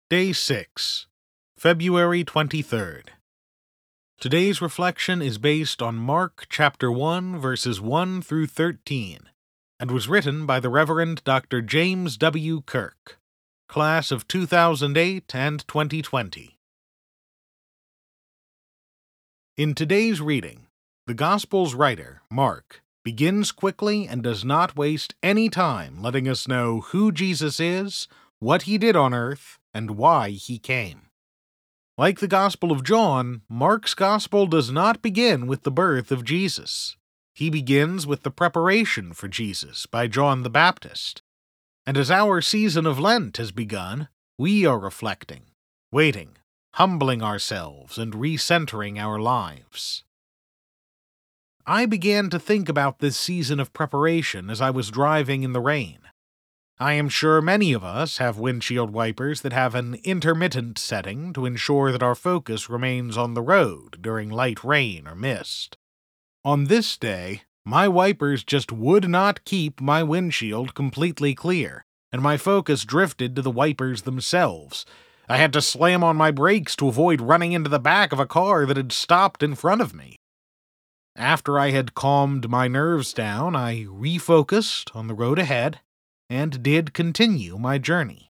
Day 6, February 23rd. Today's reflection is based on Mark chapter 1, verses 1 through 13, and was written by the Reverend Dr. James W. Kirk, class of 2008 and 2020. In today's reading, the Gospel's writer, Mark, begins quickly and does not waste any time letting us know who Jesus is, what he did on earth, and why he came. Like the Gospel of John, Mark's Gospel does not begin with the birth of Jesus. He begins with the preparation for Jesus by John the Baptist. And as our season of Lent has begun, we are reflecting, waiting, humbling ourselves, and recentering our lives. I began to think about this season of preparation as I was driving in the rain. I am sure many of us have windshield wipers that have an intermittent setting to ensure that our focus remains on the road during light rain or mist. On this day, my wipers just would not keep my windshield completely clear, and my focus drifted to the wipers themselves. I had to slam on my brakes to avoid running into the back of a car that had stopped in front of me. After I had calmed my nerves down, I refocused on the road ahead and did continue my journey.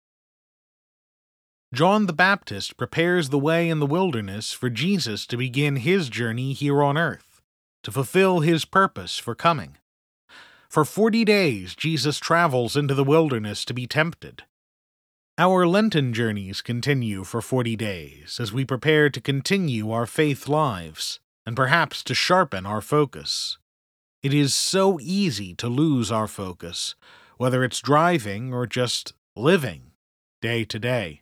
John the Baptist prepares the way in the wilderness for Jesus to begin his journey here on earth, to fulfill his purpose for coming. For 40 days, Jesus travels into the wilderness to be tempted. Our Lenten journeys continue for 40 days as we prepare to continue our faith lives, and perhaps to sharpen our focus. It is so easy to lose our focus, whether it's driving or just living, day to day.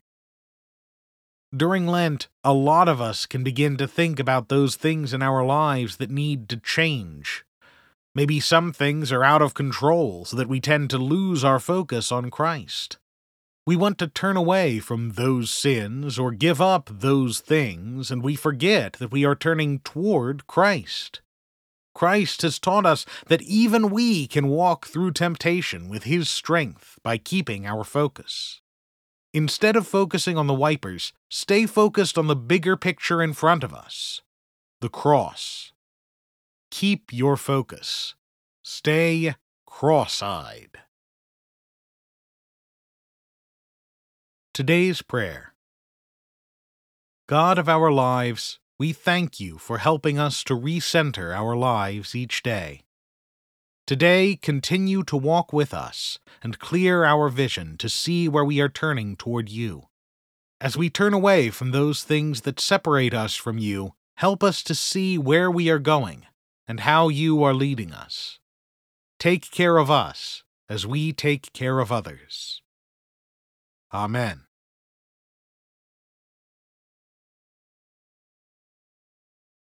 During Lent, a lot of us can begin to think about those things in our lives that need to change. Maybe some things are out of control so that we tend to lose our focus on Christ. We want to turn away from those sins or give up those things, and we forget that we are turning toward Christ. Christ has taught us that even we can walk through temptation with His strength by keeping our focus. Instead of focusing on the wipers, stay focused on the bigger picture in front of us, the cross. Keep your focus. Stay cross-eyed. Today's prayer. God of our lives, we thank you for helping us to recenter our lives each day. Today, continue to walk with us and clear our vision to see where we are turning toward you. As we turn away from those things that separate us from you, help us to see where we are going and how you are leading us. Take care of us as we take care of others. Amen.